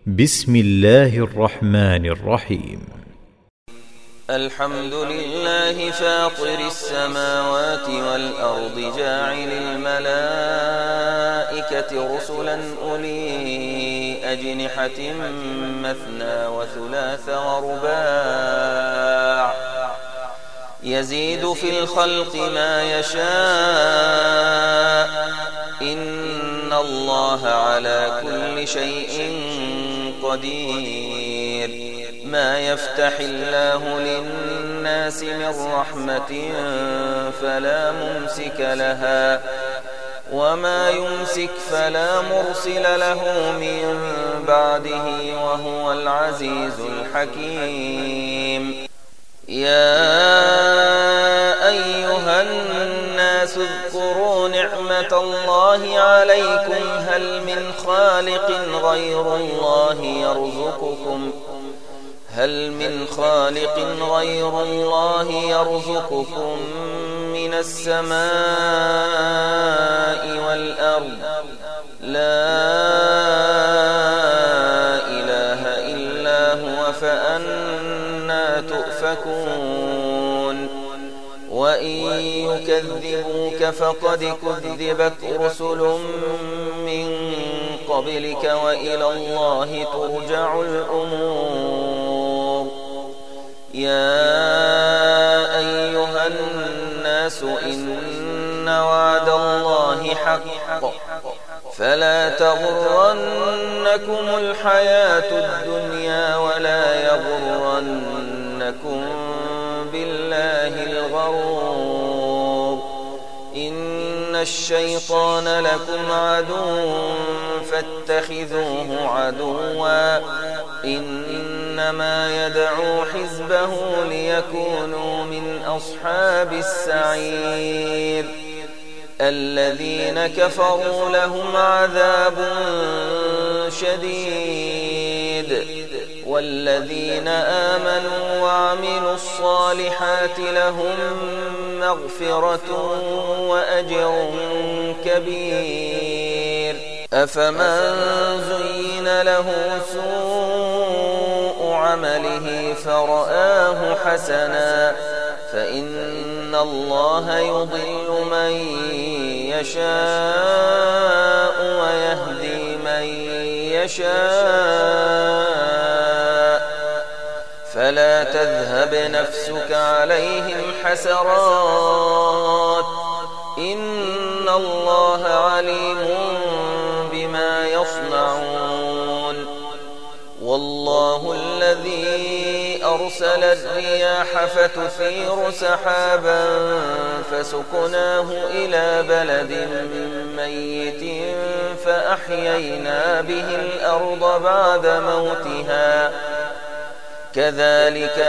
بسم الله الرحمن الرحيم. الحمد لله فاطر السماوات والأرض جاعل الملائكة رسلا أولي أجنحة مثنى وثلاث ورباع يزيد في الخلق ما يشاء إن الله على كل شيء قدير. ما يفتح الله للناس من رحمة فلا ممسك لها وما يمسك فلا مرسل له من بعده وهو العزيز الحكيم. يا أيها الناس اذكروا نعمة الله عليكم هل من خالق غير الله يرزقكم من السماء والأرض؟ لا إله إلا هو فأنى تؤفكون. وإن يكذبوك فقد كذبت رسل من قبلك وإلى الله ترجع الأمور. يا أيها الناس إن وعد الله حق فلا تغرنكم الحياة الدنيا ولا يغرنكم بالله الغرور. إن الشيطان لكم عدو فاتخذوه عدوا إنما يدعو حزبه ليكونوا من أصحاب السعير. الذين كفروا لهم عذاب شديد والذين آمنوا وعملوا الصالحات لهم مغفرة وأجر كبير. أفمن زين له سوء عمله فرآه حسنا فإن الله يضل من يشاء ويهدي من يشاء فلا تذهب نفسك عليهم حسرات إن الله عليم بما يصنعون. والله الذي أرسل الرياح فتثير سحابا فسقناه إلى بلد ميت فأحيينا به الأرض بعد موتها كذلك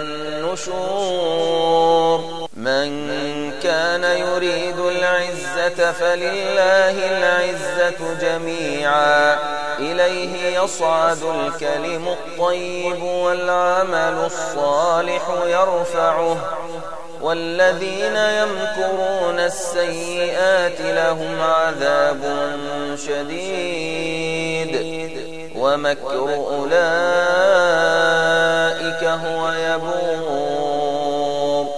النشور. من كان يريد العزة فلله العزة جميعا إليه يصعد الكلم الطيب والعمل الصالح يرفعه والذين يمكرون السيئات لهم عذاب شديد ومكر أولئك هو يبور.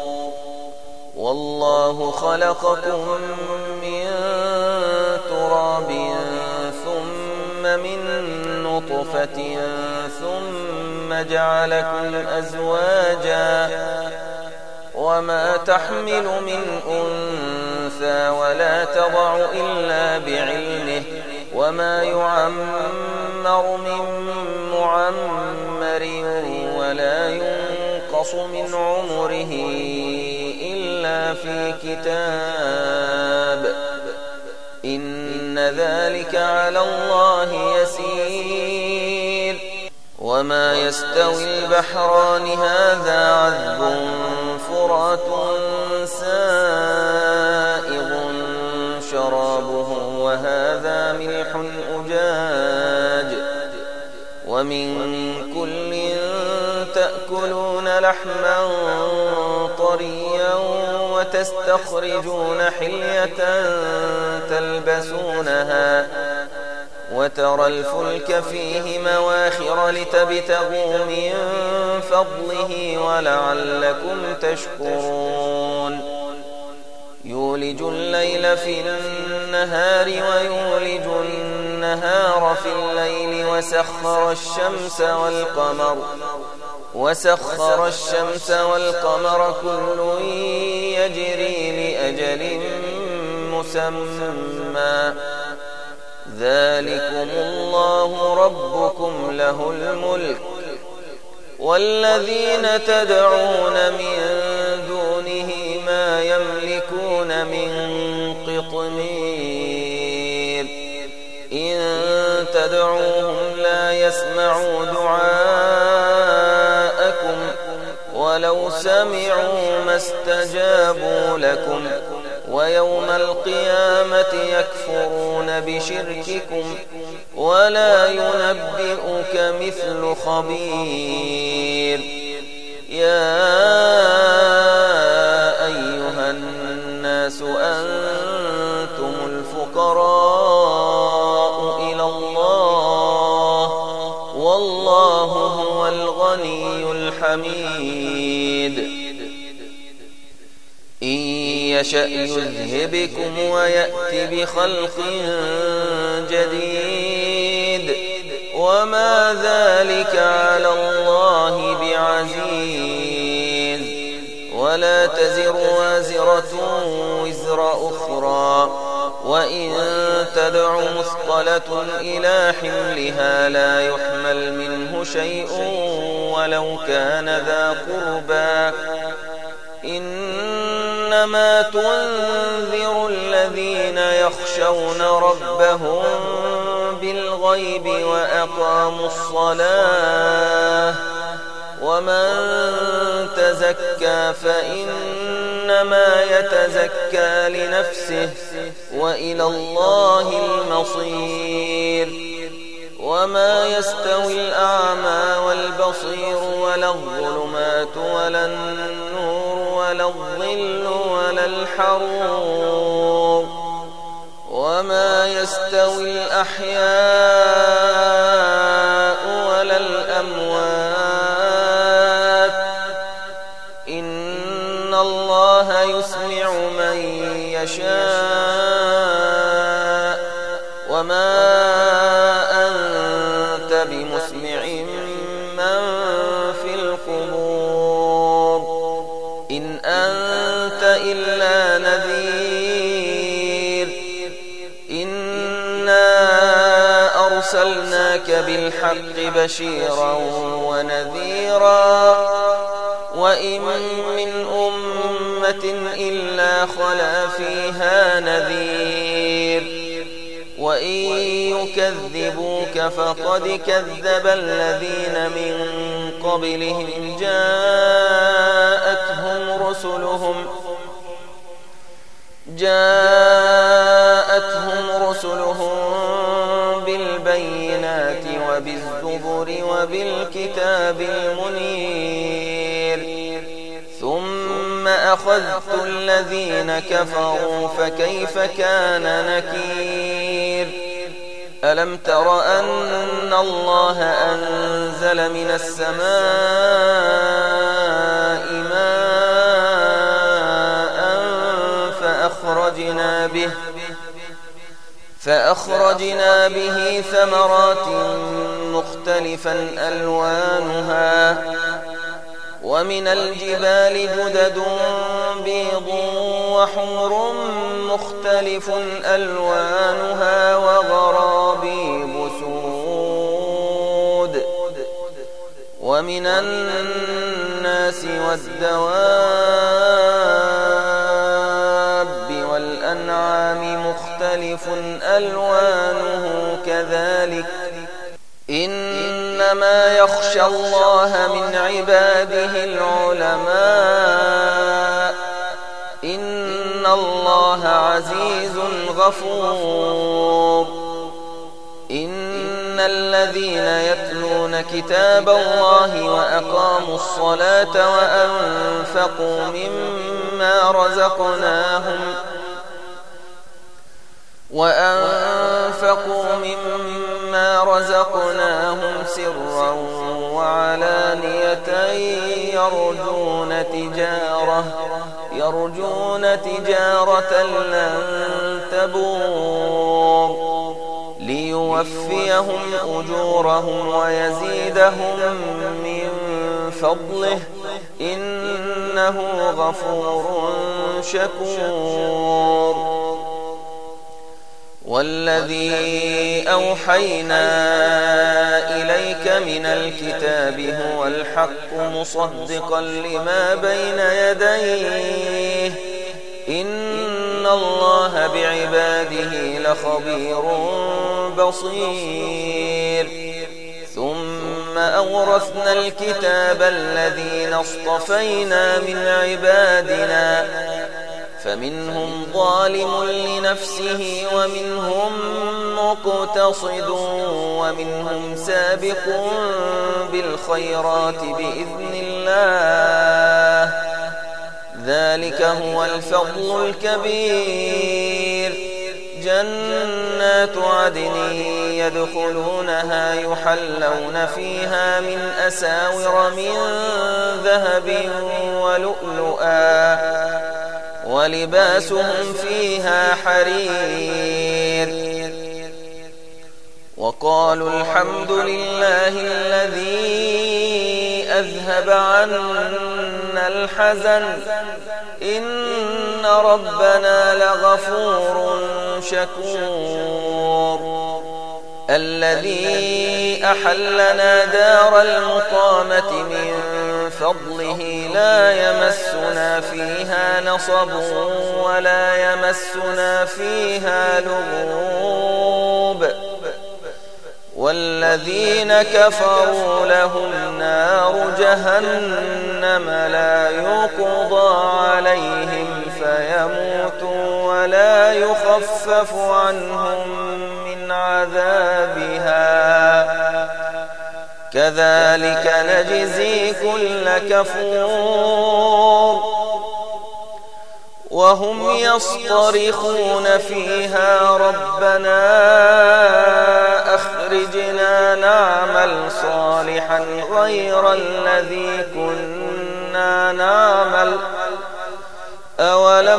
والله خلقكم من تراب ثم من نطفة ثم جعلكم أزواجا وما تحمل من أنثى ولا تضع إلا بعلمه وما يعمر من معمر ولا ينقص من عمره إلا في كتاب إن ذلك على الله يسير. وما يستوي البحران هذا عذب فرات سائغ شرابه وهذا ملح أجاج ومن كل تأكلون لحما طريا وتستخرجون حلية تلبسونها وترى الفلك فيه مواخر لتبتغوا من فضله ولعلكم تشكرون يولج الليل في النهار ويولج النهار في الليل وسخر الشمس والقمر كل يجري لأجل مسمى ذلكم الله ربكم له الملك والذين تدعون من دونه ما يملكون من قطمير إن تدعوهم لا يسمعوا دعاءكم ولو سمعوا ما استجابوا لكم ويوم القيامة يكفرون بشرككم ولا ينبئك مثل خبير يا أيها الناس أنتم الفقراء إلى الله والله هو الغني الحميد إن يشأ يذهبكم ويأت بخلق جديد وما ذلك على الله بعزيز ولا تزر وازرة وزر أخرى وإن تدع مثقلة إلى حملها لا يحمل منه شيء ولو كان ذا قربى إنما تنذر الذين يخشون ربهم بالغيب وأقاموا الصلاة ومن تزكى فإنما يتزكى لنفسه وإلى الله المصير وما يستوي الأعمى والبصير ولا الظلمات ولا النور ولا الظل ولا الحرور وما يستوي الأحياء ولا الأموات إن الله يسمع من يشاء وما أنت بمسمع من في القبور إن أنت إلا نذير إنا أرسلناك بالحق بشيرا ونذيرا وإن من أمة إلا خلا فيها نذير وإن يكذبوك فقد كذب الذين من قبلهم جاءتهم رسلهم بالبينات وبالزبر وبالكتاب المنير ثم أخذت الذين كفروا فكيف كان نكير ألم تر أن الله أنزل من السماء ماء فأخرجنا به ثمرات مختلفا ألوانها ومن الجبال جدد بيض وحمر مختلف ألوانها وغرابيب سود ومن الناس والدواب والأنعام مختلف ألوانه كذلك إنما يخشى الله من عباده العلماء إن الله عزيز غفور إن الذين يتلون كتاب الله وأقاموا الصلاة وأنفقوا مما مما رزقناهم سرا وعلانية يرجون تجارة لن تبور ليوفيهم أجورهم ويزيدهم من فضله إنه غفور شكور. والذي أوحينا إليك من الكتاب هو الحق مصدقا لما بين يديه إن الله بعباده لخبير بصير. ثم أورثنا الكتاب الذين اصطفينا من عبادنا فمنهم ظالم لنفسه ومنهم مقتصد ومنهم سابق بالخيرات بإذن الله ذلك هو الفضل الكبير. جنات عدن يدخلونها يحلون فيها من أساور من ذهب ولؤلؤا ولباسهم فيها حرير. وقالوا الحمد لله الذي أذهب عنا الحزن إن ربنا لغفور شكور. الذي أحلنا دار المقامة من فضله لا يمسنا فيها نصب ولا يمسنا فيها لغوب. والذين كفروا لهم نار جهنم لا يقضى عليهم فيموتوا ولا يخفف عنهم من عذابها كذلك نجزي كل كفور. وهم يصطرخون فيها ربنا أخرجنا نعمل صالحا غير الذي كنا نعمل أولم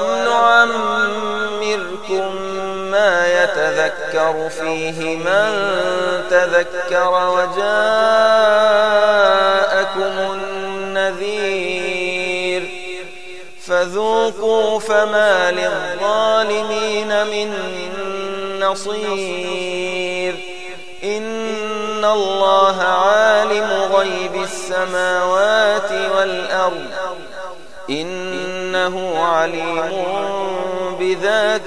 نعمركم ما يتذكر فيه من تذكر وجاءكم النذير فذوقوا فما للظالمين من نصير. إن الله عالم غيب السماوات والأرض إنه عليم بذات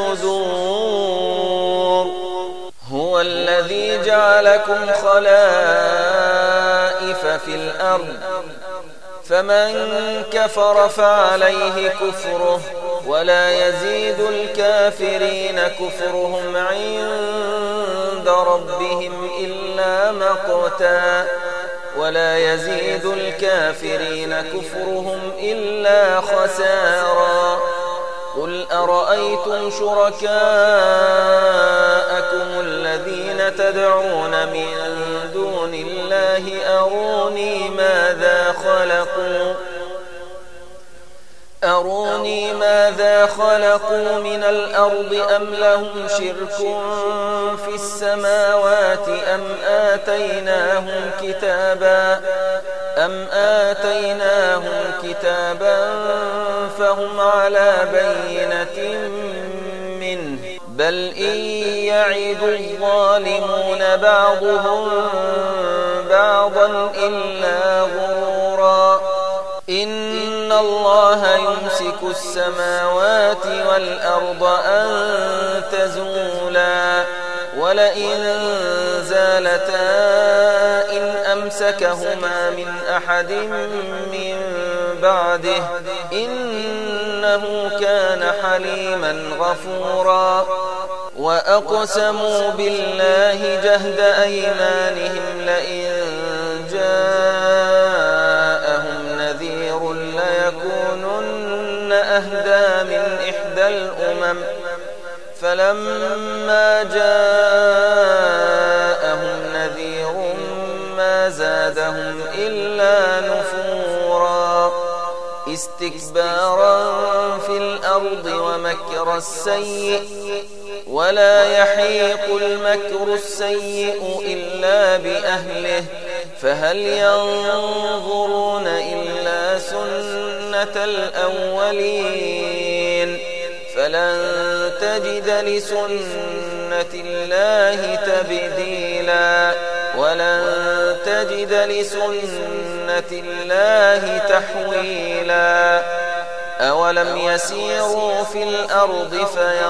الصدور. هو الذي جعلكم خلائف في الأرض فمن كفر فعليه كفره ولا يزيد الكافرين كفرهم عند ربهم إلا مقتا ولا يزيد الكافرين كفرهم إلا خسارا. قل أرأيتم شركاءكم الذين تدعون من دون الله أروني ماذا خلقوا من الأرض أم لهم شرك في السماوات أم آتيناهم كتابا فهم على بينة منه بل إن يعد الظالمون بعضهم بعضا إلا غرورا. إن الله يمسك السماوات والأرض أن تزولا ولئن زالتا إن أمسكهما من أحد من بعده إنه كان حليما غفورا. وأقسموا بالله جهد أيمانهم لئن جاءهم نذير ليكونن أهدى من إحدى الأمم فلما جاءهم ما زادهم إلا نفورا استكبارا في الأرض ومكر السيء ولا يحيق المكر السيء إلا بأهله فهل ينظرون إلا سنة الأولين فلن تجد لسنة الله تبديلا ولن تجد لسنة الله تحويلا أولم يسيروا في الأرض